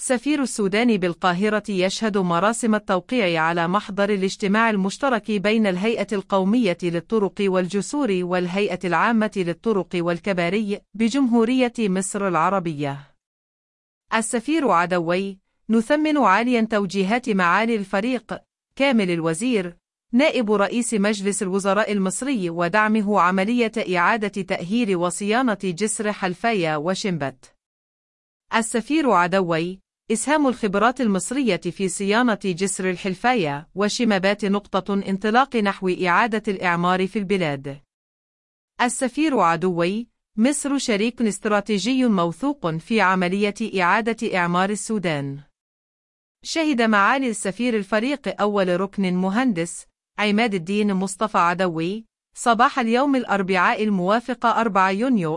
سفير السودان بالقاهرة يشهد مراسم التوقيع على محضر الاجتماع المشترك بين الهيئة القومية للطرق والجسور والهيئة العامة للطرق والكباري بجمهورية مصر العربية. السفير عدوي: نثمن عاليا توجيهات معالي الفريق كامل الوزير نائب رئيس مجلس الوزراء المصري ودعمه عملية إعادة تأهيل وصيانة جسر حلفاية وشنبت. السفير عدوي: إسهام الخبرات المصرية في صيانة جسر الحلفاية وشمبات نقطة انطلاق نحو إعادة الإعمار في البلاد. السفير عدوي: مصر شريك استراتيجي موثوق في عملية إعادة إعمار السودان. شهد معالي السفير الفريق أول ركن مهندس عماد الدين مصطفى عدوي صباح اليوم الأربعاء الموافق 4 يونيو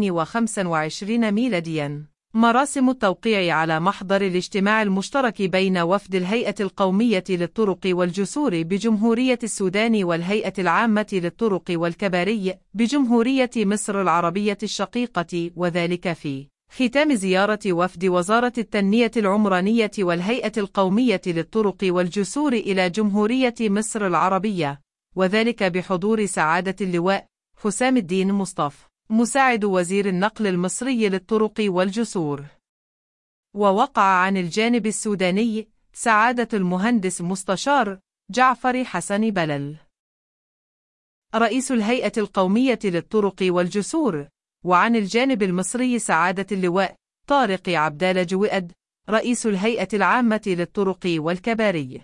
2025 ميلادياً مراسم التوقيع على محضر الاجتماع المشترك بين وفد الهيئة القومية للطرق والجسور بجمهورية السودان والهيئة العامة للطرق والكباري بجمهورية مصر العربية الشقيقة، وذلك في ختام زيارة وفد وزارة التنمية العمرانية والهيئة القومية للطرق والجسور إلى جمهورية مصر العربية، وذلك بحضور سعادة اللواء حسام الدين مصطفى مساعد وزير النقل المصري للطرق والجسور. ووقع عن الجانب السوداني سعادة المهندس مستشار جعفر حسن بلل رئيس الهيئة القومية للطرق والجسور، وعن الجانب المصري سعادة اللواء طارق عبدال جوئد رئيس الهيئة العامة للطرق والكباري.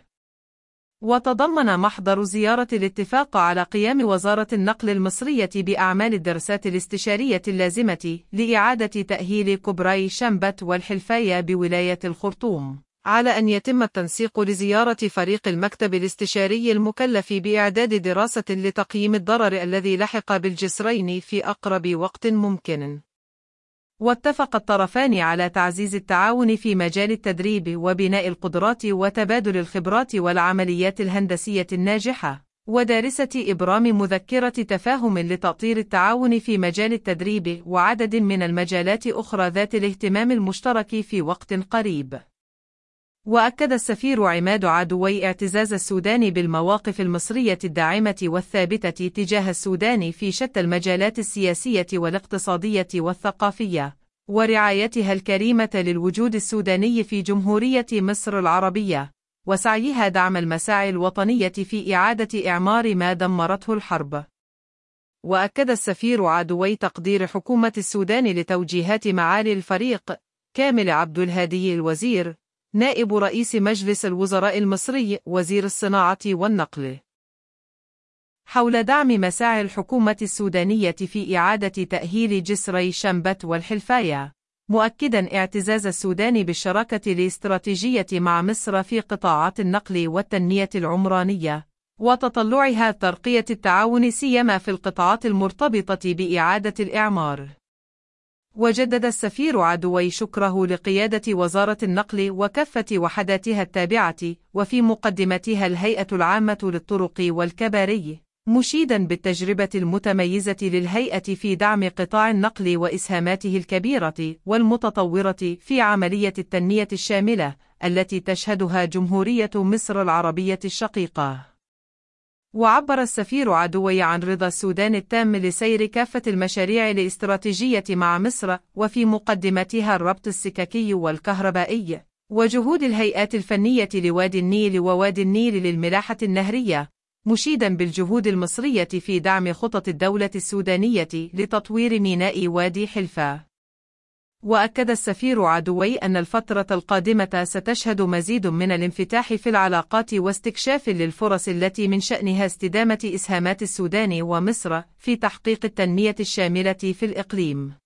وتضمن محضر زيارة الاتفاق على قيام وزارة النقل المصرية بأعمال الدراسات الاستشارية اللازمة لإعادة تأهيل كوبري شنبت والحلفاية بولاية الخرطوم، على أن يتم التنسيق لزيارة فريق المكتب الاستشاري المكلف بإعداد دراسة لتقييم الضرر الذي لحق بالجسرين في أقرب وقت ممكن. واتفق الطرفان على تعزيز التعاون في مجال التدريب وبناء القدرات وتبادل الخبرات والعمليات الهندسية الناجحة، ودارسة إبرام مذكرة تفاهم لتأطير التعاون في مجال التدريب وعدد من المجالات أخرى ذات الاهتمام المشترك في وقت قريب. وأكد السفير عماد عدوي اعتزاز السودان بالمواقف المصرية الداعمة والثابتة تجاه السودان في شتى المجالات السياسية والاقتصادية والثقافية، ورعايتها الكريمة للوجود السوداني في جمهورية مصر العربية، وسعيها دعم المساعي الوطنية في إعادة إعمار ما دمرته الحرب. وأكد السفير عدوي تقدير حكومة السودان لتوجيهات معالي الفريق كامل عبد الهادي الوزير نائب رئيس مجلس الوزراء المصري وزير الصناعة والنقل حول دعم مساعي الحكومة السودانية في إعادة تأهيل جسري شنبت والحلفاية، مؤكداً اعتزاز السودان بالشراكة الاستراتيجية مع مصر في قطاعات النقل والتنمية العمرانية، وتطلعها ترقية التعاون سيما في القطاعات المرتبطة بإعادة الإعمار. وجدد السفير عدوي شكره لقيادة وزارة النقل وكافة وحداتها التابعة وفي مقدمتها الهيئة العامة للطرق والكباري، مشيدا بالتجربة المتميزة للهيئة في دعم قطاع النقل وإسهاماته الكبيرة والمتطورة في عملية التنمية الشاملة التي تشهدها جمهورية مصر العربية الشقيقة. وعبر السفير عدوي عن رضا السودان التام لسير كافة المشاريع الاستراتيجية مع مصر وفي مقدمتها الربط السككي والكهربائي، وجهود الهيئات الفنية لوادي النيل ووادي النيل للملاحة النهرية، مشيدا بالجهود المصرية في دعم خطط الدولة السودانية لتطوير ميناء وادي حلفا. وأكد السفير عدوي أن الفترة القادمة ستشهد مزيد من الانفتاح في العلاقات واستكشاف للفرص التي من شأنها استدامة إسهامات السودان ومصر في تحقيق التنمية الشاملة في الإقليم.